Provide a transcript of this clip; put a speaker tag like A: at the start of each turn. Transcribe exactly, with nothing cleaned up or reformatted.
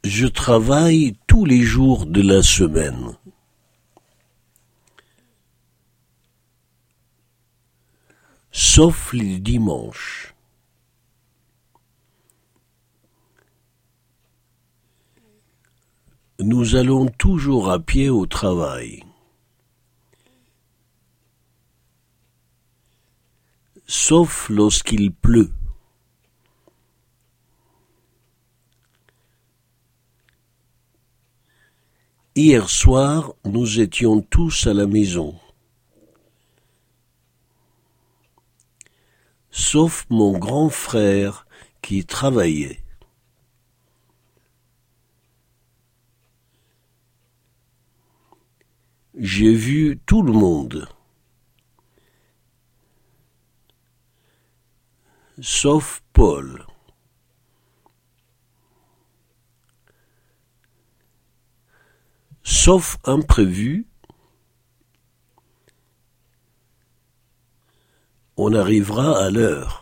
A: Je travaille tous les jours de la semaine. Sauf les dimanches. Nous allons toujours à pied au travail. Sauf lorsqu'il pleut. Hier soir, nous étions tous à la maison. Sauf mon grand frère qui travaillait. J'ai vu tout le monde. Sauf Paul. Sauf imprévu, on arrivera à l'heure.